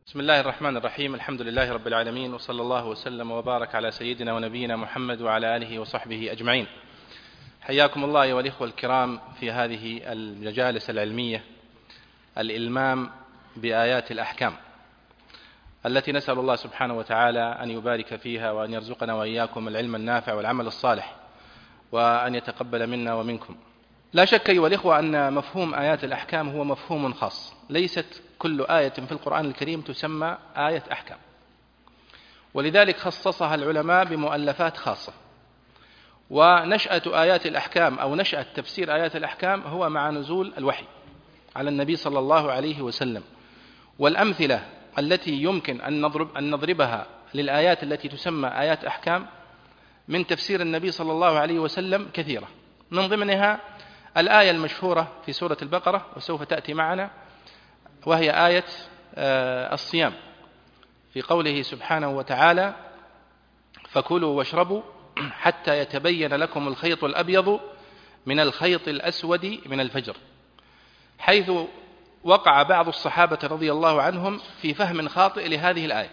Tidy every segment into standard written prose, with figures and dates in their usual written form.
بسم الله الرحمن الرحيم. الحمد لله رب العالمين، وصلى الله وسلم وبارك على سيدنا ونبينا محمد وعلى آله وصحبه أجمعين. حياكم الله أيها الإخوة الكرام في هذه المجالس العلمية، الإلمام بآيات الأحكام، التي نسأل الله سبحانه وتعالى أن يبارك فيها، وأن يرزقنا وإياكم العلم النافع والعمل الصالح، وأن يتقبل منا ومنكم. لا شك أيها الإخوة أن مفهوم آيات الأحكام هو مفهوم خاص، ليست كل آية في القرآن الكريم تسمى آية أحكام، ولذلك خصصها العلماء بمؤلفات خاصة. ونشأة آيات الأحكام أو نشأة تفسير آيات الأحكام هو مع نزول الوحي على النبي صلى الله عليه وسلم. والأمثلة التي يمكن أن نضربها للآيات التي تسمى آيات أحكام من تفسير النبي صلى الله عليه وسلم كثيرة، من ضمنها الآية المشهورة في سورة البقرة وسوف تأتي معنا، وهي آية الصيام، في قوله سبحانه وتعالى: فكلوا واشربوا حتى يتبين لكم الخيط الأبيض من الخيط الأسود من الفجر، حيث وقع بعض الصحابة رضي الله عنهم في فهم خاطئ لهذه الآية،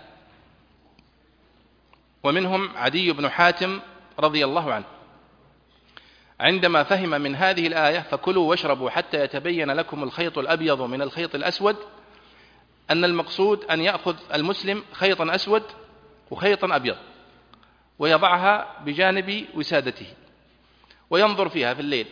ومنهم عدي بن حاتم رضي الله عنه، عندما فهم من هذه الآية فكلوا واشربوا حتى يتبين لكم الخيط الأبيض من الخيط الأسود، أن المقصود أن يأخذ المسلم خيطا أسود وخيطا أبيض ويضعها بجانب وسادته وينظر فيها في الليل،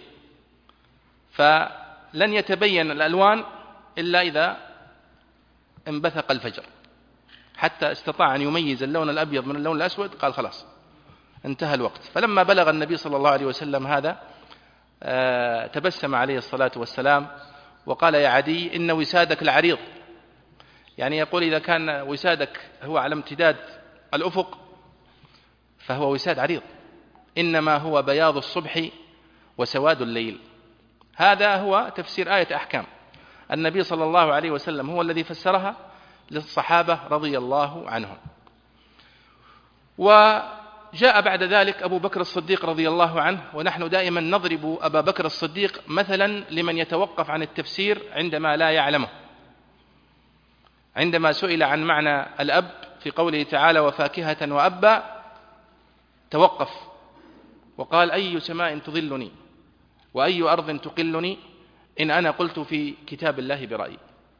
فلن يتبين الألوان إلا إذا انبثق الفجر، حتى استطاع أن يميز اللون الأبيض من اللون الأسود، قال خلاص انتهى الوقت. فلما بلغ النبي صلى الله عليه وسلم هذا تبسم عليه الصلاة والسلام وقال: يا عدي إن وسادك لعريض، يعني يقول إذا كان وسادك هو على امتداد الأفق فهو وساد عريض، إنما هو بياض الصبح وسواد الليل. هذا هو تفسير آية أحكام. النبي صلى الله عليه وسلم هو الذي فسرها للصحابة رضي الله عنهم. وجاء بعد ذلك أبو بكر الصديق رضي الله عنه، ونحن دائما نضرب أبا بكر الصديق مثلا لمن يتوقف عن التفسير عندما لا يعلمه. عندما سئل عن معنى الأب في قوله تعالى: وفاكهة وأبا، توقف وقال: أي سماء تظلني وأي أرض تقلني إن أنا قلت في كتاب الله برأيي.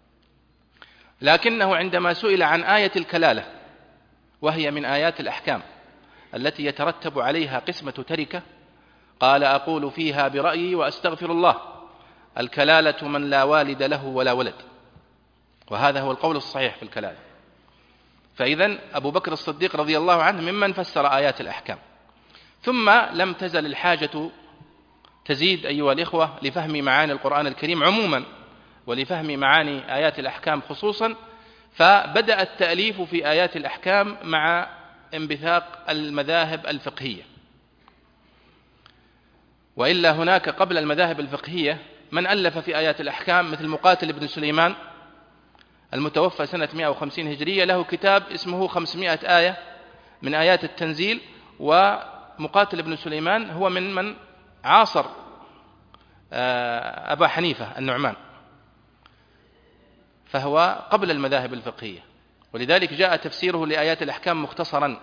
لكنه عندما سئل عن آية الكلالة، وهي من آيات الأحكام التي يترتب عليها قسمة تركة، قال: أقول فيها برأيي وأستغفر الله، الكلالة من لا والد له ولا ولد. وهذا هو القول الصحيح في الكلالة. فإذن أبو بكر الصديق رضي الله عنه ممن فسر آيات الأحكام. ثم لم تزل الحاجة تزيد أيها الإخوة لفهم معاني القرآن الكريم عموما، ولفهم معاني آيات الأحكام خصوصا، فبدأ التأليف في آيات الأحكام مع انبثاق المذاهب الفقهية. وإلا هناك قبل المذاهب الفقهية من ألف في آيات الأحكام، مثل مقاتل بن سليمان المتوفى سنة 150 هجرية، له كتاب اسمه 500 آية من آيات التنزيل. ومقاتل بن سليمان هو من عاصر أبا حنيفة النعمان، فهو قبل المذاهب الفقهية، ولذلك جاء تفسيره لآيات الأحكام مختصرا.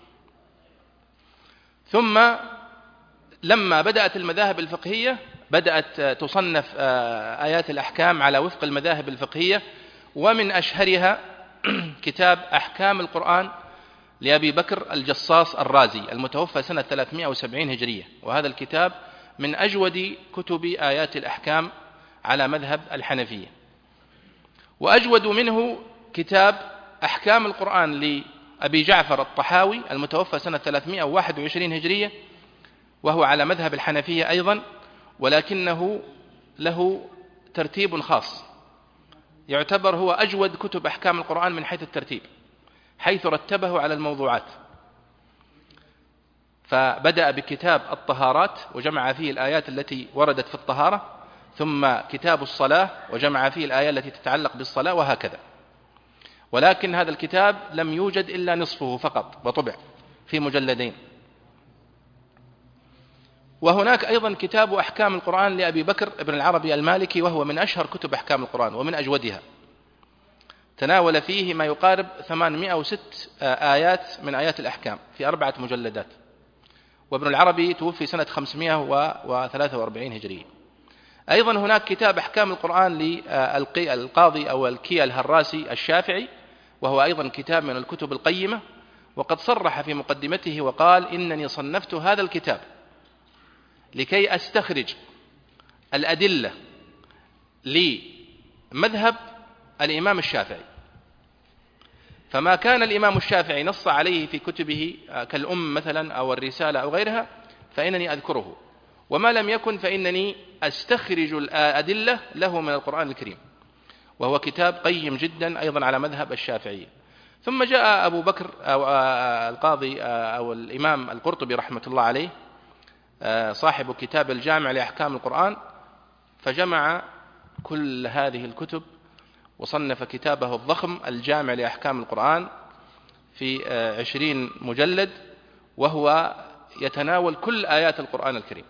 ثم لما بدأت المذاهب الفقهية بدأت تصنف آيات الأحكام على وفق المذاهب الفقهية، ومن أشهرها كتاب أحكام القرآن لأبي بكر الجصاص الرازي المتوفى سنة 370 هجرية، وهذا الكتاب من أجود كتب آيات الأحكام على مذهب الحنفية. وأجود منه كتاب أحكام القرآن لأبي جعفر الطحاوي المتوفى سنة 321 هجرية، وهو على مذهب الحنفية أيضا، ولكنه له ترتيب خاص، يعتبر هو أجود كتب أحكام القرآن من حيث الترتيب، حيث رتبه على الموضوعات. فبدأ بكتاب الطهارات وجمع فيه الآيات التي وردت في الطهارة، ثم كتاب الصلاة وجمع فيه الآيات التي تتعلق بالصلاة، وهكذا. ولكن هذا الكتاب لم يوجد إلا نصفه فقط، وطبع في مجلدين. وهناك أيضا كتاب أحكام القرآن لأبي بكر ابن العربي المالكي، وهو من أشهر كتب أحكام القرآن ومن أجودها. تناول فيه ما يقارب 806 آيات من آيات الأحكام في 4 مجلدات. وابن العربي توفي سنة 543 هجرية. أيضا هناك كتاب أحكام القرآن للقاضي أو الكي الهراسي الشافعي، وهو أيضا كتاب من الكتب القيمة، وقد صرح في مقدمته وقال: إنني صنفت هذا الكتاب لكي أستخرج الأدلة لمذهب الإمام الشافعي، فما كان الإمام الشافعي نص عليه في كتبه كالأم مثلا أو الرسالة أو غيرها فإنني أذكره، وما لم يكن فإنني أستخرج الأدلة له من القرآن الكريم، وهو كتاب قيم جدا أيضا على مذهب الشافعي. ثم جاء أبو بكر أو القاضي أو الإمام القرطبي رحمة الله عليه صاحب كتاب الجامع لأحكام القرآن، فجمع كل هذه الكتب وصنف كتابه الضخم الجامع لأحكام القرآن في 20 مجلد، وهو يتناول كل آيات القرآن الكريم،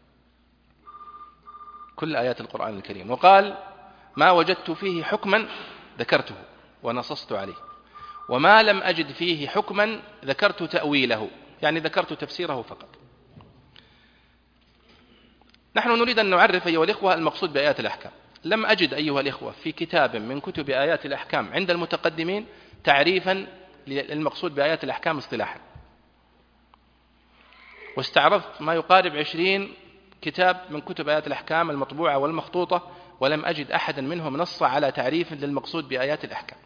كل آيات القرآن الكريم، وقال: ما وجدت فيه حكما ذكرته ونصصت عليه، وما لم أجد فيه حكما ذكرت تأويله، يعني ذكرت تفسيره فقط. نحن نريد أن نعرف أيها الإخوة المقصود بآيات الأحكام. لم أجد أيها الإخوة في كتاب من كتب آيات الأحكام عند المتقدمين تعريفا للمقصود بآيات الأحكام اصطلاحا، واستعرضت ما يقارب 20 كتاب من كتب آيات الأحكام المطبوعة والمخطوطة، ولم أجد أحدا منهم نص على تعريف للمقصود بآيات الأحكام.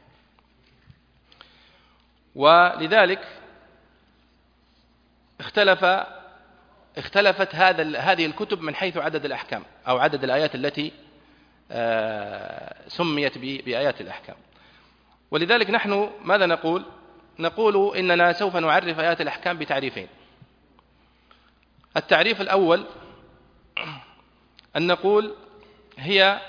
ولذلك اختلفت هذه الكتب من حيث عدد الأحكام أو عدد الآيات التي سميت بآيات الأحكام. ولذلك نحن ماذا نقول؟ نقول إننا سوف نعرف آيات الأحكام بتعريفين. التعريف الأول أن نقول هي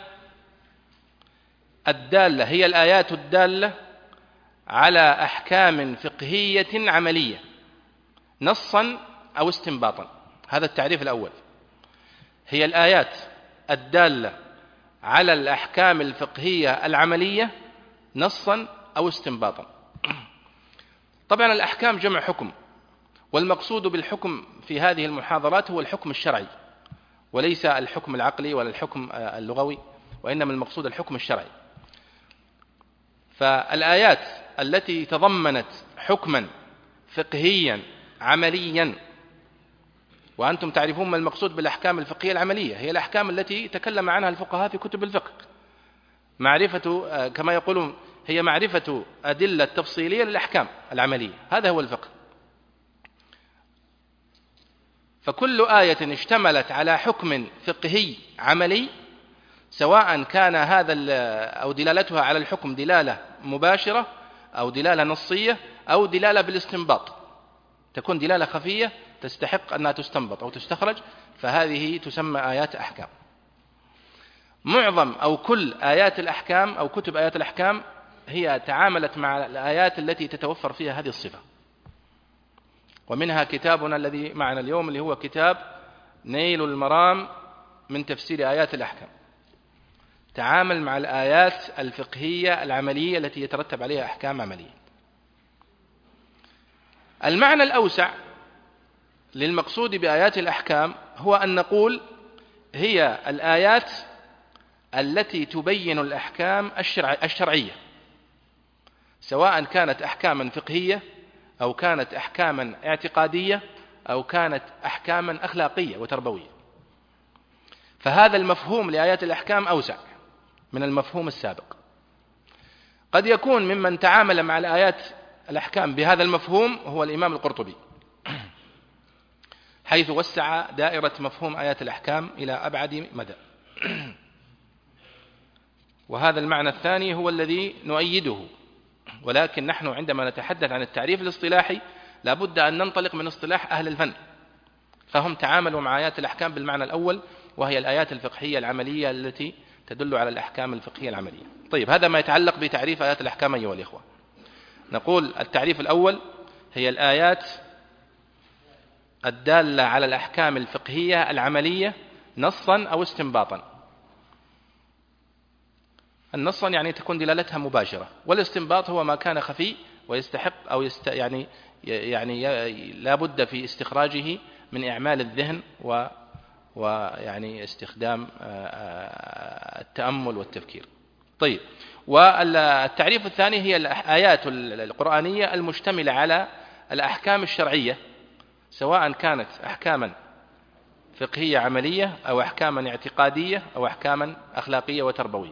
الآيات الدالة على أحكام فقهية عملية نصا أو استنباطا. هذا التعريف الأول، هي الآيات الدالة على الأحكام الفقهية العملية نصا أو استنباطا. طبعا الأحكام جمع حكم، والمقصود بالحكم في هذه المحاضرات هو الحكم الشرعي، وليس الحكم العقلي ولا الحكم اللغوي، وإنما المقصود الحكم الشرعي. فالآيات التي تضمنت حكما فقهيا عمليا، وأنتم تعرفون ما المقصود بالأحكام الفقهية العملية، هي الأحكام التي تكلم عنها الفقهاء في كتب الفقه، معرفة كما يقولون هي معرفة أدلة تفصيلية للأحكام العملية، هذا هو الفقه. فكل آية اشتملت على حكم فقهي عملي، سواء كان هذا أو دلالتها على الحكم دلالة مباشرة أو دلالة نصية أو دلالة بالاستنباط، تكون دلالة خفية تستحق أنها تستنبط أو تستخرج، فهذه تسمى آيات أحكام. معظم أو كل آيات الأحكام أو كتب آيات الأحكام هي تعاملت مع الآيات التي تتوفر فيها هذه الصفة، ومنها كتابنا الذي معنا اليوم اللي هو كتاب نيل المرام من تفسير آيات الأحكام، تعامل مع الآيات الفقهية العملية التي يترتب عليها أحكام عملية. المعنى الأوسع للمقصود بآيات الأحكام هو أن نقول هي الآيات التي تبين الأحكام الشرعية، سواء كانت أحكاما فقهية أو كانت أحكاما اعتقادية أو كانت أحكاما أخلاقية وتربوية. فهذا المفهوم لآيات الأحكام أوسع من المفهوم السابق. قد يكون ممن تعامل مع الآيات الأحكام بهذا المفهوم هو الإمام القرطبي، حيث وسع دائرة مفهوم آيات الأحكام إلى أبعد مدى. وهذا المعنى الثاني هو الذي نؤيده، ولكن نحن عندما نتحدث عن التعريف الاصطلاحي لابد أن ننطلق من اصطلاح أهل الفن، فهم تعاملوا مع آيات الأحكام بالمعنى الأول، وهي الآيات الفقهية العملية التي تدل على الأحكام الفقهية العملية. طيب، هذا ما يتعلق بتعريف آيات الأحكام أيها الإخوة. نقول التعريف الأول هي الآيات الدالة على الأحكام الفقهية العملية نصا أو استنباطا. النصا يعني تكون دلالتها مباشرة، والاستنباط هو ما كان خفي ويستحق أو يعني لا بد في استخراجه من إعمال الذهن ويعني استخدام التأمل والتفكير. طيب، والتعريف الثاني هي الآيات القرآنية المشتملة على الأحكام الشرعية، سواء كانت أحكاما فقهية عملية أو أحكاما اعتقادية أو أحكاما أخلاقية وتربوية.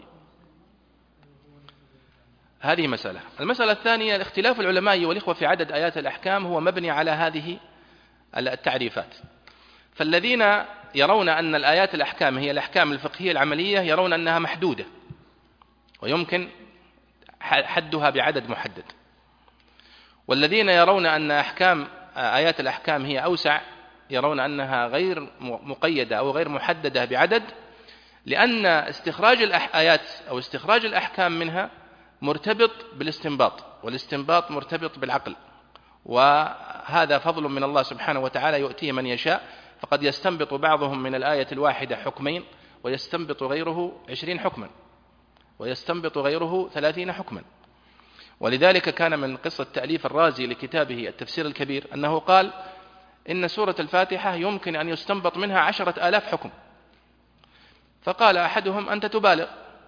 هذه مسألة. المسألة الثانية اختلاف العلماء والإخوة في عدد آيات الأحكام هو مبني على هذه التعريفات. فالذين يرون أن الآيات الأحكام هي الأحكام الفقهية العملية يرون أنها محدودة ويمكن حدها بعدد محدد، والذين يرون أن آيات الأحكام هي أوسع يرون أنها غير مقيدة أو غير محددة بعدد، لأن استخراج الآيات أو استخراج الأحكام منها مرتبط بالاستنباط، والاستنباط مرتبط بالعقل، وهذا فضل من الله سبحانه وتعالى يؤتيه من يشاء، فقد يستنبط بعضهم من الآية الواحدة حكمين ويستنبط غيره 20 حكما ويستنبط غيره 30 حكما. ولذلك كان من قصة تأليف الرازي لكتابه التفسير الكبير أنه قال إن سورة الفاتحة يمكن أن يستنبط منها 10,000 حكم، فقال أحدهم أنت تبالغ،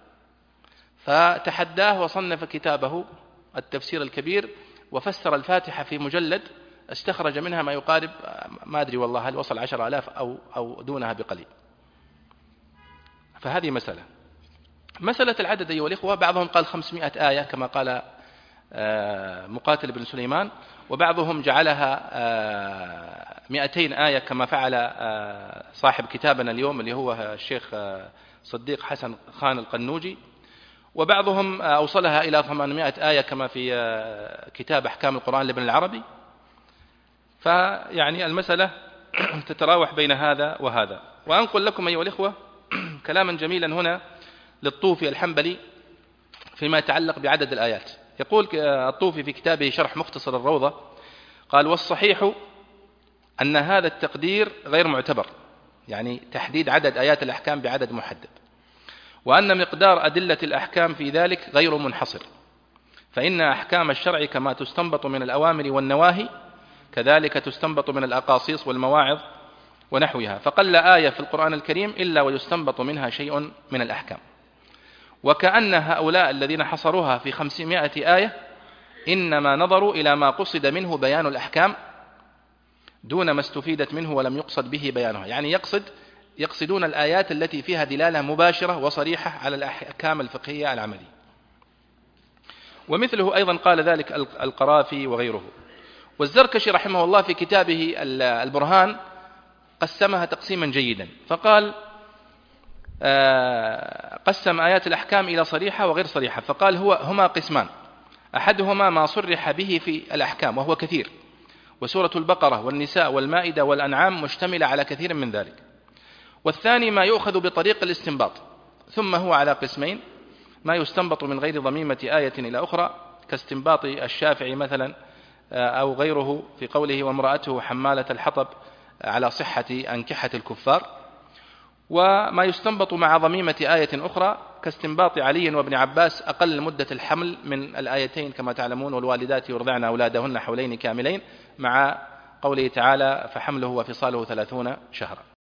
فتحداه وصنف كتابه التفسير الكبير وفسر الفاتحة في مجلد استخرج منها ما يقارب، ما أدري والله هل وصل 10,000 أو دونها بقليل. فهذه مسألة العدد أيها الإخوة، بعضهم قال 500 آية كما قال مقاتل بن سليمان، وبعضهم جعلها 200 آية كما فعل صاحب كتابنا اليوم اللي هو الشيخ صديق حسن خان القنوجي، وبعضهم أوصلها إلى 800 آية كما في كتاب أحكام القرآن لابن العربي. فيعني المسألة تتراوح بين هذا وهذا. وأنقل لكم أيها الإخوة كلاما جميلا هنا للطوفي الحنبلي فيما يتعلق بعدد الآيات. يقول الطوفي في كتابه شرح مختصر الروضة قال: والصحيح أن هذا التقدير غير معتبر، يعني تحديد عدد آيات الأحكام بعدد محدد، وأن مقدار أدلة الأحكام في ذلك غير منحصر، فإن أحكام الشرع كما تستنبط من الأوامر والنواهي كذلك تستنبط من الأقاصيص والمواعظ ونحوها، فقل آية في القرآن الكريم إلا ويستنبط منها شيء من الأحكام. وكأن هؤلاء الذين حصروها في 500 آية إنما نظروا إلى ما قصد منه بيان الأحكام دون ما استفيدت منه ولم يقصد به بيانها، يعني يقصدون الآيات التي فيها دلالة مباشرة وصريحة على الأحكام الفقهية العملية. ومثله أيضا قال ذلك القرافي وغيره. والزركشي رحمه الله في كتابه البرهان قسمها تقسيما جيدا، فقال قسم آيات الأحكام إلى صريحة وغير صريحة، فقال هما قسمان: أحدهما ما صرح به في الأحكام وهو كثير، وسورة البقرة والنساء والمائدة والأنعام مشتملة على كثير من ذلك. والثاني ما يؤخذ بطريق الاستنباط، ثم هو على قسمين: ما يستنبط من غير ضميمة آية إلى أخرى كاستنباط الشافعي مثلا أو غيره في قوله وامرأته حمالة الحطب على صحة أنكحة الكفار، وما يستنبط مع ضميمة آية أخرى كاستنباط علي وابن عباس أقل مدة الحمل من الآيتين كما تعلمون والوالدات يرضعن أولادهن حولين كاملين، مع قوله تعالى فحمله وفصاله 30 شهرا.